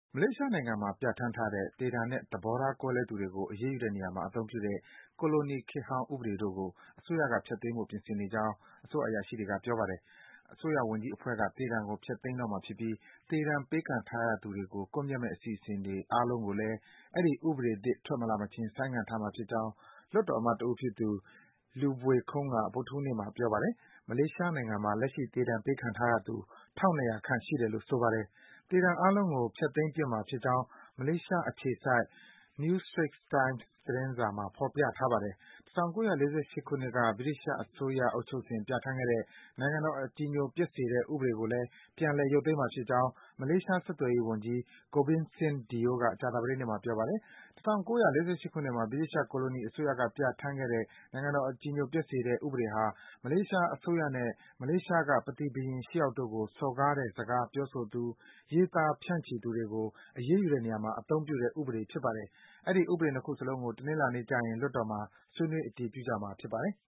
မလေးရှားနိုင်ငံမှာ ပြဌာန်းထားတဲ့ သေဒဏ်နဲ့ သဘောထားကွဲလွဲသူတွေကို အရေးယူတဲ့နေရာမှာ အသုံးပြုတဲ့ ကိုလိုနီခေတ်ဟောင်း ဥပဒေတို့ကို အစိုးရက ဖျက်သိမ်းဖို့ ပြင်ဆင်နေကြောင်း အစိုးရအရာရှိတွေက ပြောပါတယ်။ အစိုးရဝန်ကြီးအဖွဲ့က သေဒဏ်ကို ဖျက်သိမ်းတော့မှာဖြစ်ပြီး သေဒဏ်ပေးခံထားရသူတွေကို ကွပ်မျက်မယ့် အစီအစဉ်တွေ အားလုံးကိုလည်း အဲဒီ ဥပဒေသစ် ထွက်မလာမချင်း ဆိုင်းငံ့ထားမှာဖြစ်ကြောင်း လွှတ်တော်အမတ်တဦးဖြစ်သူ Liew Boon Khong က ဗုဒ္ဓဟူးနေ့မှာ ပြောပါတယ်။ မလေးရှားနိုင်ငံမှာ လက်ရှိ သေဒဏ်ပေးခံထားရသူ ၁,၂၀၀ ခန့်ရှိတယ်လို့ ဆိုပါတယ်။ သေဒဏ်အားလုံးကို ဖျက်သိမ်းပစ်မှာဖြစ်ကြောင်း မလေးရှားအခြေစိုက် New Straits Times သတင်းစာမှာ ဖော်ပြထားပါတယ်။ ၁၉၄၈ ခုနှစ်က ဗြိတိသျှအစိုးရအုပ်ချုပ်စဉ် ပြဌာန်းခဲ့တဲ့ နိုင်ငံတော် အကြည်ညိုပျက်စေတဲ့ ဥပဒေကိုလည်း ပြန်လည် ရုပ်သိမ်းမှာဖြစ်ကြောင်း မလေးရှား ဆက်သွယ်ရေးဝန်ကြီး Gobind Singh Deo က ကြာသပတေးနေ့မှာ ပြောပါတယ်။ ၁၉၄၈ ခုနှစ်မှာ ဗြိတိသျှကိုလိုနီအစိုးရက ပြဌာန်းခဲ့တဲ့ နိုင်ငံတော် အကြည်ညိုပျက်စေတဲ့ ဥပဒေဟာ မလေးရှားအစိုးရနဲ့ မလေးရှားက ပတိန်ဘုရင် ၈ ယောက်တို့ကို စော်ကားတဲ့ စကားပြောဆိုသူ၊ ရေးသား ဖြန့်ချီသူတွေကို အရေးယူတဲ့နေရာမှာ အသုံးပြုတဲ့ ဥပဒေဖြစ်ပါတယ်။ အဲဒီ ဥပဒေ ၂ ခုစလုံးကို တနင်္လာနေ့ကျရင် လွှတ်တော်မှာ ဆွေးနွေး အတည်ပြုကြမှာ ဖြစ်ပါတယ်။